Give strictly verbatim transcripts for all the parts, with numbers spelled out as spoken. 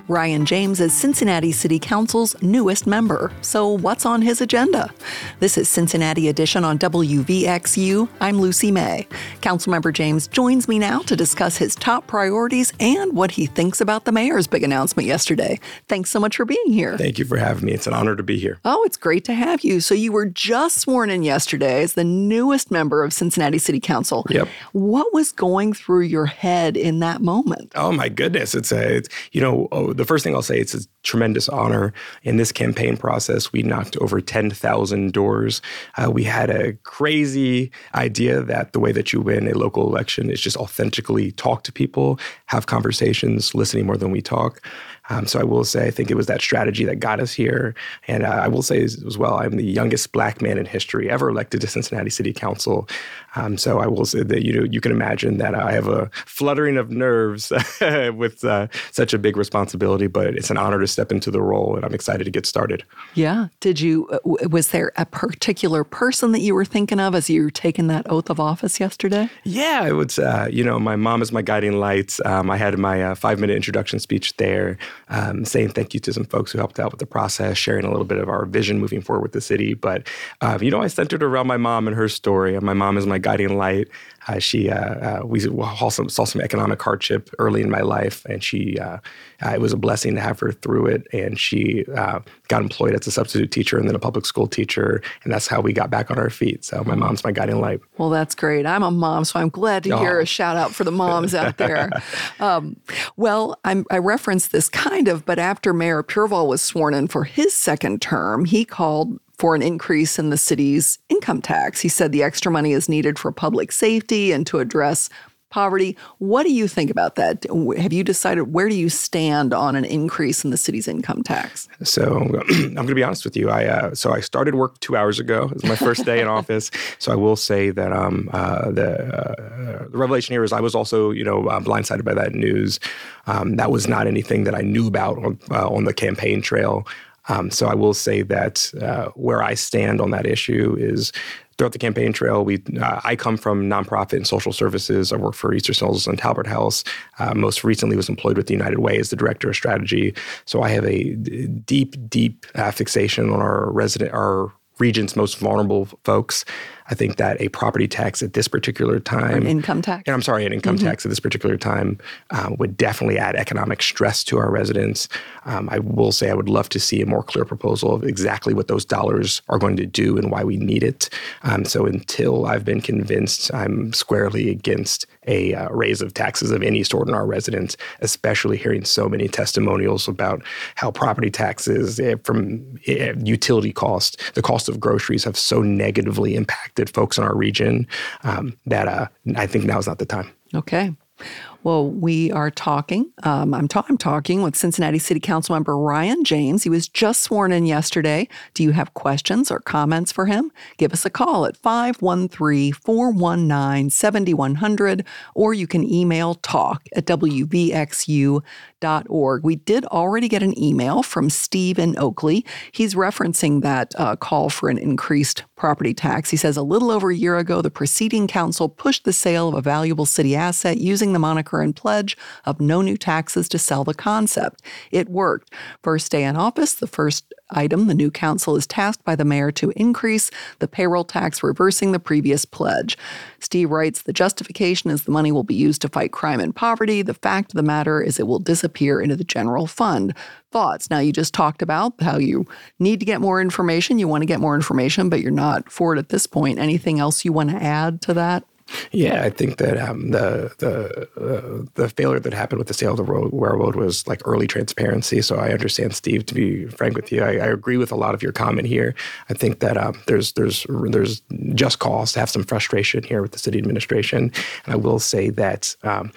Ryan James is Cincinnati City Council's newest member. So what's on his agenda? This is Cincinnati Edition on W V X U. I'm Lucy May. Councilmember James joins me now to discuss his top priorities and what he thinks about the mayor's big announcement yesterday. Thanks so much for being here. Thank you for having me. It's an honor to be here. Oh, it's great to have you. So you were just sworn in yesterday as the newest member of Cincinnati City Council. Yep. What was going through your head in that moment? Oh, my goodness. It's a, it's, you know, oh, the first thing I'll say, it's a tremendous honor. In this campaign process, we knocked over ten thousand doors. Uh, we had a crazy idea that the way that you win a local election is just authentically talk to people, have conversations, listening more than we talk. Um, so I will say, I think it was that strategy that got us here. And uh, I will say as, as well, I'm the youngest Black man in history ever elected to Cincinnati City Council. Um, so I will say that, you know, you can imagine that I have a fluttering of nerves with uh, such a big responsibility, but it's an honor to step into the role, and I'm excited to get started. Yeah. Did you, uh, was there a particular person that you were thinking of as you were taking that oath of office yesterday? Yeah, it was, uh, you know, my mom is my guiding light. Um, I had my uh, five-minute introduction speech there. Um, saying thank you to some folks who helped out with the process, sharing a little bit of our vision moving forward with the city. But, um, you know, I centered around my mom and her story. My mom is my guiding light. Uh, she, uh, uh, we saw some, saw some economic hardship early in my life, and she, uh, uh, it was a blessing to have her through it. And she uh, got employed as a substitute teacher and then a public school teacher, and that's how we got back on our feet. So my mom's my guiding light. Well, that's great. I'm a mom, so I'm glad to hear oh. a shout out for the moms out there. Um, well, I'm, I referenced this kind of, but after Mayor Purval was sworn in for his second term, he called for an increase in the city's income tax. He said the extra money is needed for public safety and to address poverty. What do you think about that? Have you decided, where do you stand on an increase in the city's income tax? So I'm going to be honest with you. I uh, so I started work two hours ago. It was my first day in office. So I will say that um, uh, the, uh, the revelation here is I was also, you know, uh, blindsided by that news. Um, that was not anything that I knew about on, uh, on the campaign trail. Um, so I will say that uh, where I stand on that issue is throughout the campaign trail, we uh, I come from nonprofit and social services. I work for Eastern Hills and Talbot House. Uh, most recently was employed with the United Way as the director of strategy. So I have a deep, deep uh, fixation on our resident, our region's most vulnerable folks. I think that a property tax at this particular time— An income tax? And I'm sorry, an income mm-hmm. tax at this particular time um, would definitely add economic stress to our residents. Um, I will say I would love to see a more clear proposal of exactly what those dollars are going to do and why we need it. Um, so until I've been convinced, I'm squarely against a uh, raise of taxes of any sort on our residents, especially hearing so many testimonials about how property taxes eh, from eh, utility costs, the cost of groceries have so negatively impacted folks in our region um, that uh, I think now is not the time. Okay. Well, we are talking. Um, I'm, ta- I'm talking with Cincinnati City Council member Ryan James. He was just sworn in yesterday. Do you have questions or comments for him? Give us a call at five one three, four one nine, seven one zero zero, or you can email talk at w v x u dot org. We did already get an email from Steve in Oakley. He's referencing that uh, call for an increased property tax. He says a little over a year ago, the preceding council pushed the sale of a valuable city asset using the moniker and pledge of no new taxes to sell the concept. It worked. First day in office, the first item, the new council is tasked by the mayor to increase the payroll tax, reversing the previous pledge. Steve writes, the justification is the money will be used to fight crime and poverty. The fact of the matter is it will disappear into the general fund. Thoughts? Now, you just talked about how you need to get more information. You want to get more information, but you're not for it at this point. Anything else you want to add to that? Yeah, I think that um, the the uh, the failure that happened with the sale of the road, railroad was like early transparency. So I understand, Steve. To be frank with you, I, I agree with a lot of your comment here. I think that um, there's there's there's just cause to have some frustration here with the city administration. And I will say that um,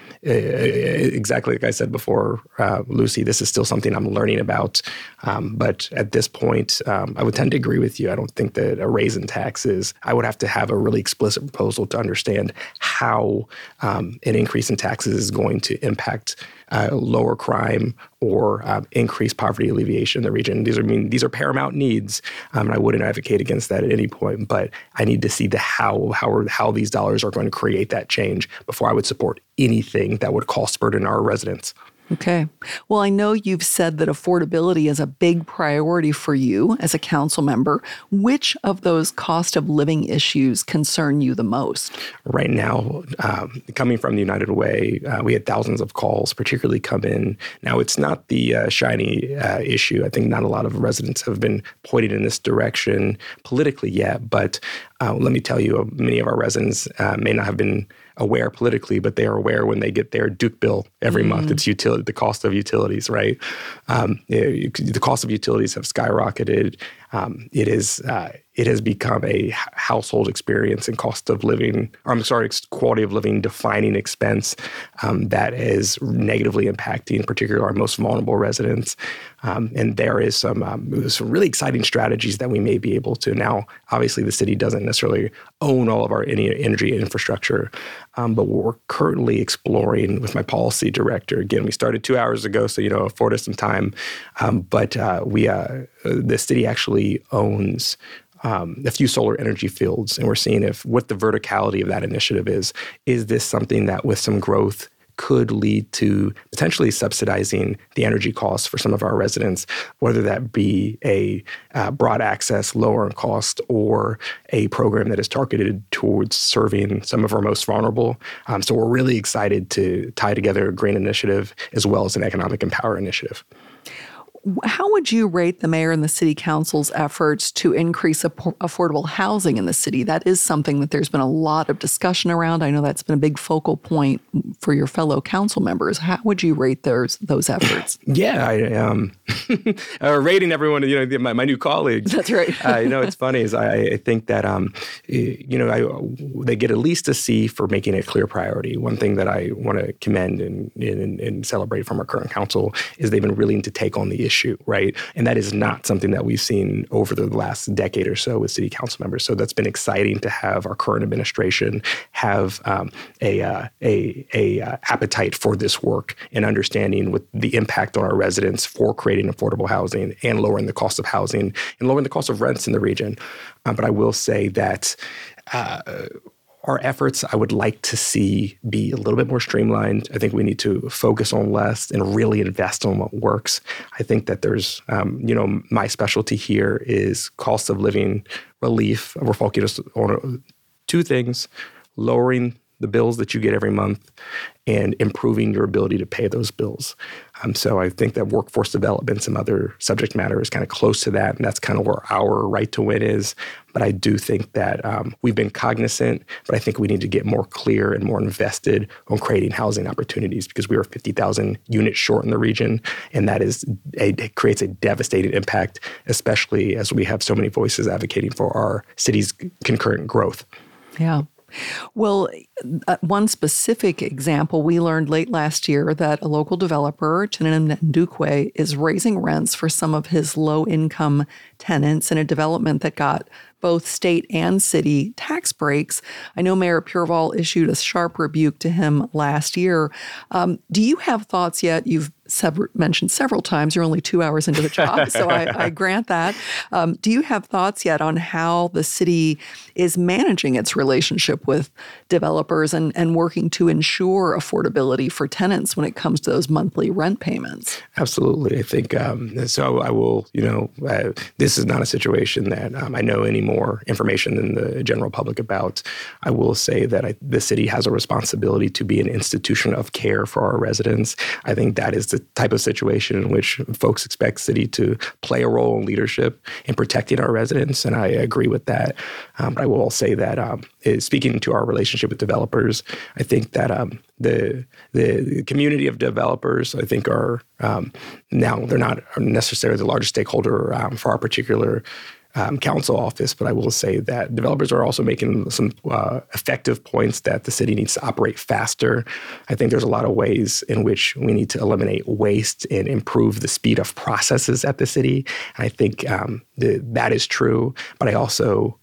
exactly like I said before, uh, Lucy, this is still something I'm learning about. Um, but at this point, um, I would tend to agree with you. I don't think that a raise in taxes. I would have to have a really explicit proposal to understand how um, an increase in taxes is going to impact uh, lower crime or um, increase poverty alleviation in the region. These are I mean these are paramount needs, um, and I wouldn't advocate against that at any point. But I need to see the how how are, how these dollars are going to create that change before I would support anything that would cost burden our residents. Okay. Well, I know you've said that affordability is a big priority for you as a council member. Which of those cost of living issues concern you the most? Right now, um, coming from the United Way, uh, we had thousands of calls, particularly come in. Now, it's not the uh, shiny uh, issue. I think not a lot of residents have been pointed in this direction politically yet. But uh, let me tell you, many of our residents uh, may not have been aware politically, but they are aware when they get their Duke bill every mm. month. It's utility, the cost of utilities, right? Um, it, the cost of utilities have skyrocketed. Um, it is uh, it has become a household experience and cost of living, or I'm sorry, quality of living defining expense um, that is negatively impacting, particularly our most vulnerable residents. Um, and there is some um, some really exciting strategies that we may be able to. Now, obviously, the city doesn't necessarily own all of our energy infrastructure, um, but we're currently exploring with my policy director. Again, we started two hours ago, so you know, afford us some time. Um, but uh, we uh, the city actually owns Um, a few solar energy fields, and we're seeing if what the verticality of that initiative is. Is this something that with some growth could lead to potentially subsidizing the energy costs for some of our residents, whether that be a uh, broad access, lower in cost, or a program that is targeted towards serving some of our most vulnerable. Um, so we're really excited to tie together a green initiative as well as an economic empower initiative. How would you rate the mayor and the city council's efforts to increase ap- affordable housing in the city? That is something that there's been a lot of discussion around. I know that's been a big focal point for your fellow council members. How would you rate those those efforts? Yeah, I um, uh, rating everyone. You know, my, my new colleagues. That's right. uh, you know, it's funny is I, I think that um, you know, I, they get at least a C for making it a clear priority. One thing that I want to commend and, and and celebrate from our current council is they've been willing to take on the issue. Issue, right? And that is not something that we've seen over the last decade or so with city council members. So that's been exciting to have our current administration have um, a, uh, a, a uh, appetite for this work and understanding with the impact on our residents for creating affordable housing and lowering the cost of housing and lowering the cost of rents in the region. Uh, but I will say that uh, our efforts, I would like to see be a little bit more streamlined. I think we need to focus on less and really invest on what works. I think that there's, um, you know, my specialty here is cost of living relief. We're focused on two things: lowering the bills that you get every month and improving your ability to pay those bills. Um, so I think that workforce development, some other subject matter is kind of close to that, and that's kind of where our right to win is. But I do think that um, we've been cognizant, but I think we need to get more clear and more invested on creating housing opportunities because we are fifty thousand units short in the region, and that is a, it creates a devastating impact, especially as we have so many voices advocating for our city's concurrent growth. Yeah. Well, uh, one specific example, we learned late last year that a local developer, Chinenum Ndukwe, is raising rents for some of his low-income tenants in a development that got both state and city tax breaks. I know Mayor Pureval issued a sharp rebuke to him last year. Um, do you have thoughts yet? You've sever- mentioned several times you're only two hours into the job, so I, I grant that. Um, do you have thoughts yet on how the city is managing its relationship with developers and, and working to ensure affordability for tenants when it comes to those monthly rent payments? Absolutely. I think um, so. I will, you know, uh, this is not a situation that um, I know any more information than the general public about. I will say that I, the city has a responsibility to be an institution of care for our residents. I think that is the type of situation in which folks expect city to play a role in leadership in protecting our residents, and I agree with that. Um, but I will say that um, speaking to our relationship with developers, I think that um, the the community of developers, I think, are um, now they're not necessarily the largest stakeholder um, for our particular Um, council office, but I will say that developers are also making some uh, effective points that the city needs to operate faster. I think there's a lot of ways in which we need to eliminate waste and improve the speed of processes at the city. And I think um, the, that is true, but I also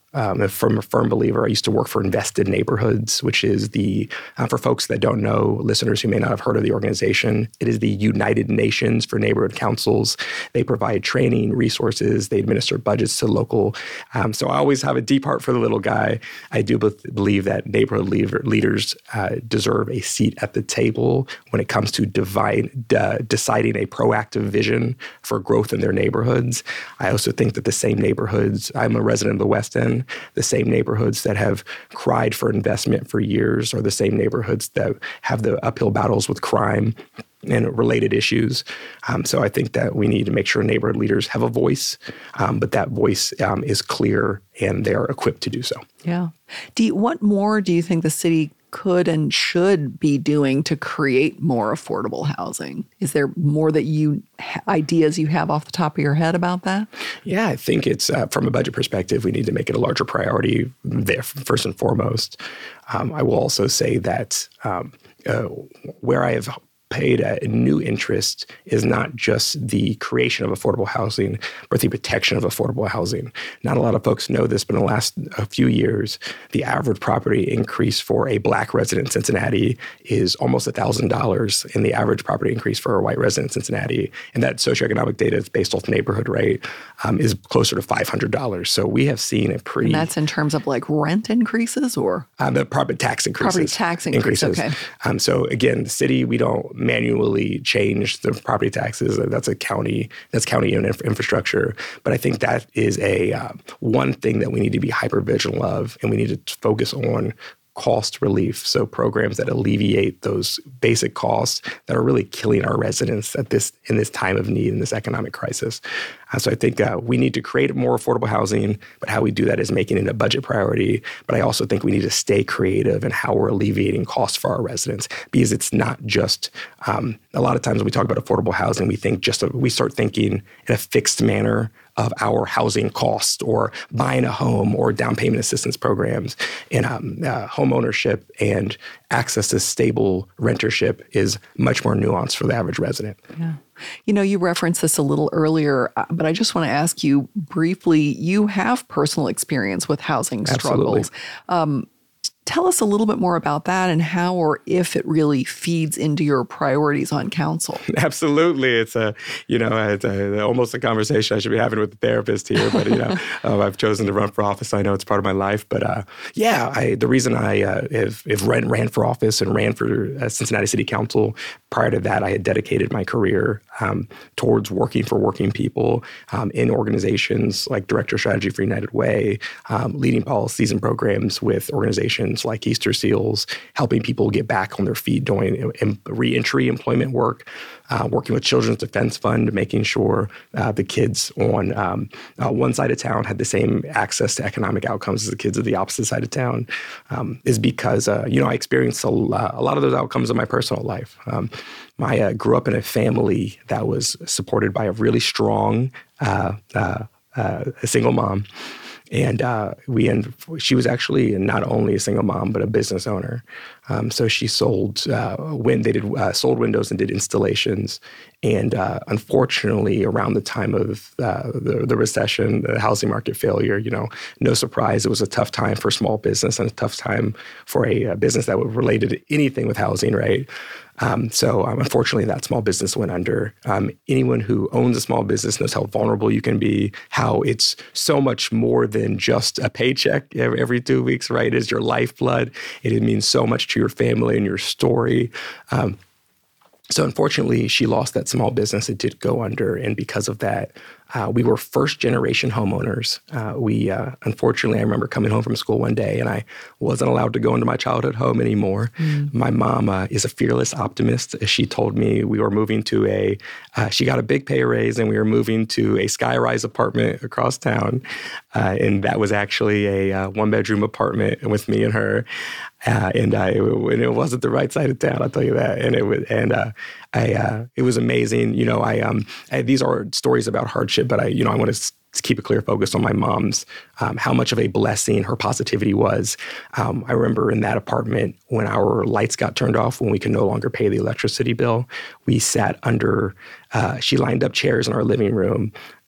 um, from a firm believer. I used to work for Invested Neighborhoods, which is the, uh, for folks that don't know, listeners who may not have heard of the organization, it is the United Nations for Neighborhood Councils. They provide training, resources, they administer budgets to local. Um, so I always have a deep heart for the little guy. I do be- believe that neighborhood leader- leaders uh, deserve a seat at the table when it comes to divide, uh, deciding a proactive vision for growth in their neighborhoods. I also think that the same neighborhoods, I'm a resident of the West End, the same neighborhoods that have cried for investment for years are the same neighborhoods that have the uphill battles with crime and related issues. Um, so I think that we need to make sure neighborhood leaders have a voice, um, but that voice um, is clear and they're equipped to do so. Yeah. Do you, what more do you think the city could and should be doing to create more affordable housing? Is there more that you ideas you have off the top of your head about that? Yeah, I think it's uh, from a budget perspective, we need to make it a larger priority there first and foremost. Um, I will also say that um, uh, where I have paid a new interest is not just the creation of affordable housing, but the protection of affordable housing. Not a lot of folks know this, but in the last a few years, the average property increase for a Black resident in Cincinnati is almost one thousand dollars, and the average property increase for a white resident in Cincinnati, and that socioeconomic data is based off neighborhood, right, um, is closer to five hundred dollars. So we have seen a pretty... And that's in terms of like rent increases or? Um, the property tax increases. Property tax increase, increases. Okay. Um, so again, the city, we don't manually change the property taxes. That's a county, that's county infra- infrastructure. But I think that is a uh, one thing that we need to be hyper vigilant of, and we need to focus on cost relief. So programs that alleviate those basic costs that are really killing our residents at this in this time of need, in this economic crisis. Uh, so I think uh, we need to create more affordable housing, but how we do that is making it a budget priority. But I also think we need to stay creative in how we're alleviating costs for our residents, because it's not just, um, a lot of times when we talk about affordable housing, we think just, a, we start thinking in a fixed manner of our housing cost or buying a home or down payment assistance programs. And um, uh, home ownership and access to stable rentership is much more nuanced for the average resident. Yeah. You know, you referenced this a little earlier, but I just want to ask you briefly, you have personal experience with housing struggles. Um, tell us a little bit more about that and how or if it really feeds into your priorities on council. Absolutely. It's a, you know, it's a, almost a conversation I should be having with a therapist here, but, you know, uh, I've chosen to run for office. I know it's part of my life, but uh, yeah, I, the reason I uh, have, have ran, ran for office and ran for uh, Cincinnati City Council, prior to that, I had dedicated my career um, towards working for working people um, in organizations like Director of Strategy for United Way, um, leading policies and programs with organizations like Easter Seals, helping people get back on their feet, doing reentry employment work, uh, working with Children's Defense Fund, making sure uh, the kids on um, uh, one side of town had the same access to economic outcomes as the kids of the opposite side of town, um, is because, uh, you know, I experienced a, uh, a lot of those outcomes in my personal life. Um, I uh, grew up in a family that was supported by a really strong uh, uh, uh, a single mom. And uh, we and she was actually not only a single mom, but a business owner. Um, so she sold uh, when they did uh, sold windows and did installations. And uh, unfortunately, around the time of uh, the, the recession, the housing market failure, you know, no surprise, it was a tough time for small business and a tough time for a, a business that was related to anything with housing, right? Um, so um, unfortunately, that small business went under. Um, anyone who owns a small business knows how vulnerable you can be, how it's so much more than just a paycheck every, every two weeks, right? It's your lifeblood. It, it means so much to your family and your story. Um, So unfortunately, she lost that small business. It did go under. And because of that, uh, we were first-generation homeowners. Uh, we, uh, unfortunately, I remember coming home from school one day, and I wasn't allowed to go into my childhood home anymore. Mm. My mom uh, is a fearless optimist. She told me we were moving to a, uh, she got a big pay raise, and we were moving to a sky-rise apartment across town. Uh, and that was actually a uh, one-bedroom apartment with me and her. Uh, and I, and it wasn't the right side of town, I'll tell you that. And it was, and uh, I, uh, it was amazing. You know, I, um, I, these are stories about hardship, but I, you know, I want to s- keep a clear focus on my mom's, um, how much of a blessing her positivity was. Um, I remember in that apartment when our lights got turned off, when we could no longer pay the electricity bill, we sat under, uh, she lined up chairs in our living room.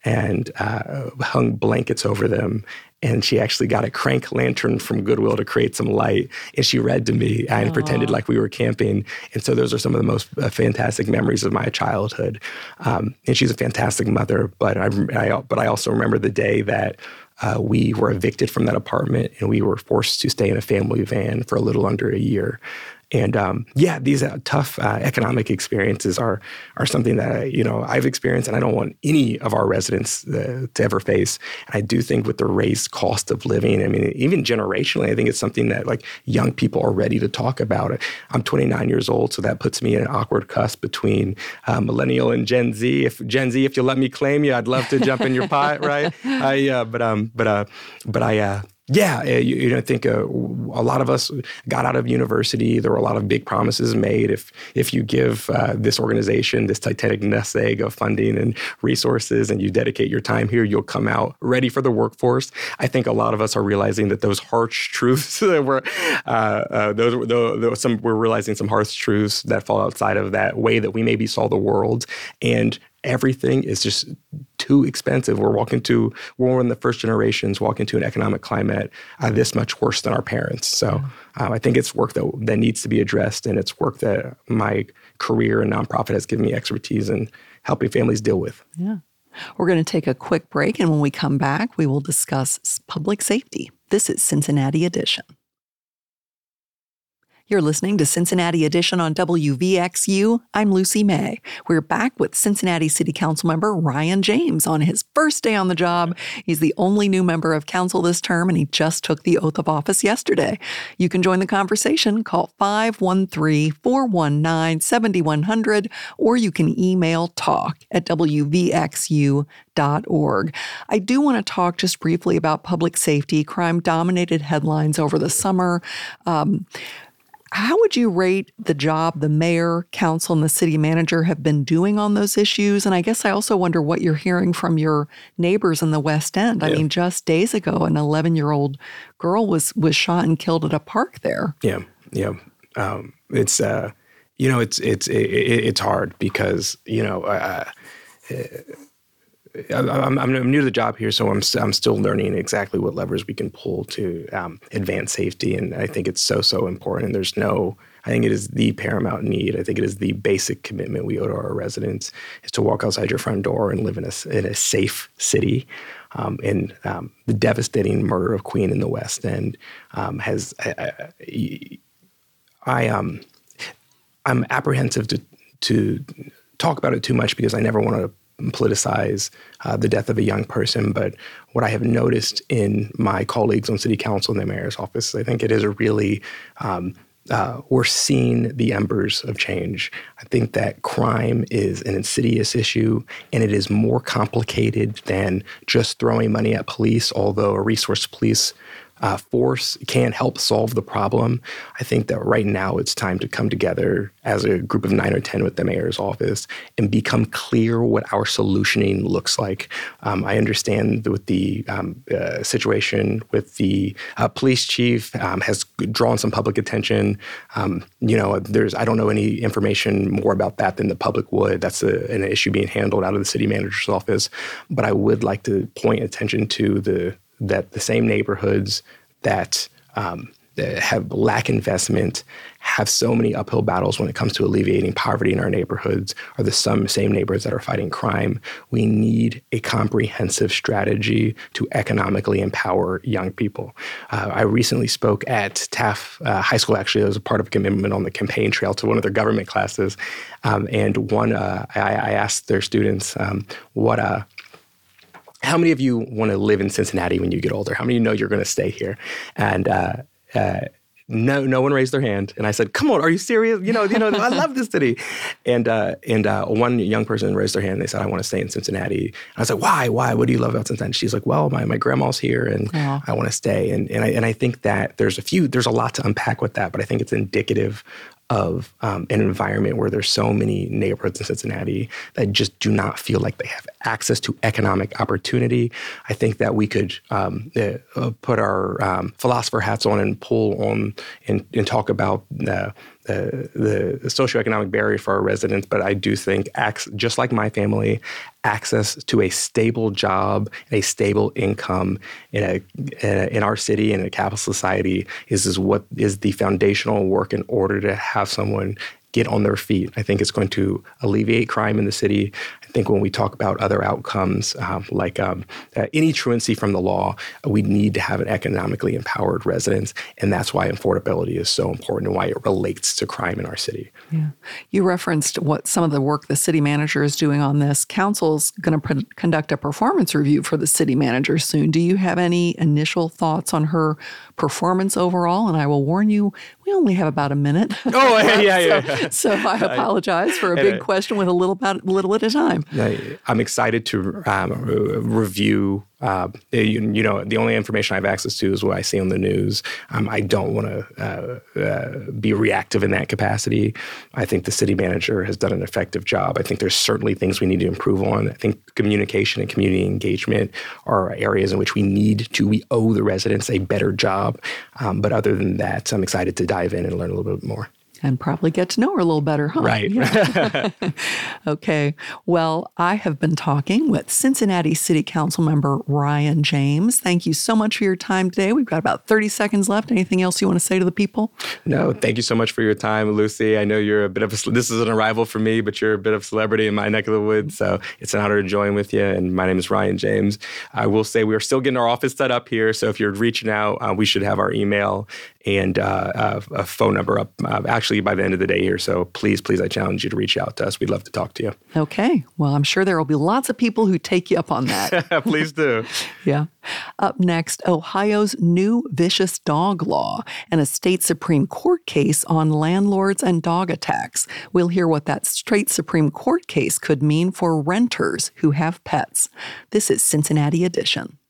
and uh, hung blankets over them. And she actually got a crank lantern from Goodwill to create some light. And she read to me and Aww. Pretended like we were camping. And so those are some of the most uh, fantastic memories of my childhood. Um, and she's a fantastic mother. But I, I, but I also remember the day that uh, we were evicted from that apartment and we were forced to stay in a family van for a little under a year. And um, yeah, these uh, tough uh, economic experiences are are something that I, you know I've experienced, and I don't want any of our residents uh, to ever face. And I do think with the raised cost of living, I mean, even generationally, I think it's something that like young people are ready to talk about. I'm twenty-nine years old, so that puts me in an awkward cusp between uh, millennial and Gen Z. If Gen Z, if you let me claim you, I'd love to jump in your pot, right? I uh, but um but uh but I. Uh, Yeah, you, you know, I think uh, a lot of us got out of university. There were a lot of big promises made. If if you give uh, this organization this Titanic nest egg of funding and resources and you dedicate your time here, you'll come out ready for the workforce. I think a lot of us are realizing that those harsh truths were, uh, uh, those, those, those some we're realizing some harsh truths that fall outside of that way that we maybe saw the world. And everything is just too expensive. We're walking to, we're one of the first generations walking to an economic climate uh, this much worse than our parents. So uh, I think it's work that, that needs to be addressed, and it's work that my career in nonprofit has given me expertise in helping families deal with. Yeah. We're going to take a quick break, and when we come back, we will discuss public safety. This is Cincinnati Edition. You're listening to Cincinnati Edition on W V X U. I'm Lucy May. We're back with Cincinnati City Council member Ryan James on his first day on the job. He's the only new member of council this term, and he just took the oath of office yesterday. You can join the conversation. Call five one three, four one nine, seven one zero zero, or you can email talk at w v x u dot org. I do want to talk just briefly about public safety. Crime dominated headlines over the summer. Um, How would you rate the job the mayor, council, and the city manager have been doing on those issues? And I guess I also wonder what you're hearing from your neighbors in the West End. I yeah. mean, just days ago, an eleven-year-old girl was was shot and killed at a park there. Yeah, yeah. Um, it's uh, you know, it's it's it, it's hard because you know. Uh, I'm, I'm new to the job here, so I'm I'm still learning exactly what levers we can pull to um, advance safety, and I think it's so so important. And there's no, I think it is the paramount need. I think it is the basic commitment we owe to our residents is to walk outside your front door and live in a in a safe city. Um, and um, the devastating murder of Queen in the West End um, has I, I, I um I'm apprehensive to to talk about it too much because I never want to politicize uh, the death of a young person. But what I have noticed in my colleagues on city council and the mayor's office, I think it is a really, um, uh, we're seeing the embers of change. I think that crime is an insidious issue, and it is more complicated than just throwing money at police, although a resource police Uh, force can help solve the problem. I think that right now it's time to come together as a group of nine or ten with the mayor's office and become clear what our solutioning looks like. Um, I understand with the um, uh, situation with the uh, police chief um, has drawn some public attention. Um, you know, there's I don't know any information more about that than the public would. That's a, an issue being handled out of the city manager's office. But I would like to point attention to the that the same neighborhoods that um, have lack investment, have so many uphill battles when it comes to alleviating poverty in our neighborhoods, are the some same neighborhoods that are fighting crime. We need a comprehensive strategy to economically empower young people. Uh, I recently spoke at Taft uh, High School. Actually, I was a part of a commitment on the campaign trail to one of their government classes. Um, and one, uh, I, I asked their students um, what a uh, how many of you want to live in Cincinnati when you get older? How many of you know you're going to stay here? And uh, uh, no, no one raised their hand. And I said, "Come on, are you serious? You know, you know, I love this city." And uh, and uh, one young person raised their hand. And they said, "I want to stay in Cincinnati." And I was like, "Why? Why? What do you love about Cincinnati?" She's like, "Well, my my grandma's here, and Aww. I want to stay." And and I and I think that there's a few, there's a lot to unpack with that, but I think it's indicative of um, an environment where there's so many neighborhoods in Cincinnati that just do not feel like they have access to economic opportunity. I think that we could um, uh, put our um, philosopher hats on and pull on and, and talk about the, the, the socioeconomic barrier for our residents. But I do think, acts, just like my family, access to a stable job, a stable income in a, in our city and a capital society is, is what is the foundational work in order to have someone get on their feet. I think it's going to alleviate crime in the city. I think when we talk about other outcomes, um, like um, uh, any truancy from the law, we need to have an economically empowered residents, and that's why affordability is so important and why it relates to crime in our city. Yeah, you referenced what some of the work the city manager is doing on this. Council's going to pre- conduct a performance review for the city manager soon. Do you have any initial thoughts on her performance overall? And I will warn you, we only have about a minute. Oh, yeah, yeah, yeah. So, so I apologize for a big question with a little about little at a time. I'm excited to um, review. Uh, you, you know, the only information I have access to is what I see on the news. Um, I don't want to uh, uh, be reactive in that capacity. I think the city manager has done an effective job. I think there's certainly things we need to improve on. I think communication and community engagement are areas in which we need to, we owe the residents a better job. Um, but other than that, I'm excited to dive in and learn a little bit more. And probably get to know her a little better, huh? Right. Yeah. Okay. Well, I have been talking with Cincinnati City Council member Ryan James. Thank you so much for your time today. We've got about thirty seconds left. Anything else you want to say to the people? No, thank you so much for your time, Lucy. I know you're a bit of a, this is an arrival for me, but you're a bit of a celebrity in my neck of the woods. So it's an honor to join with you. And my name is Ryan James. I will say we're still getting our office set up here. So if you're reaching out, uh, we should have our email and uh, uh, a phone number up uh, actually by the end of the day here. So please, please, I challenge you to reach out to us. We'd love to talk to you. Okay. Well, I'm sure there will be lots of people who take you up on that. Please do. Yeah. Up next, Ohio's new vicious dog law and a state Supreme Court case on landlords and dog attacks. We'll hear what that state Supreme Court case could mean for renters who have pets. This is Cincinnati Edition.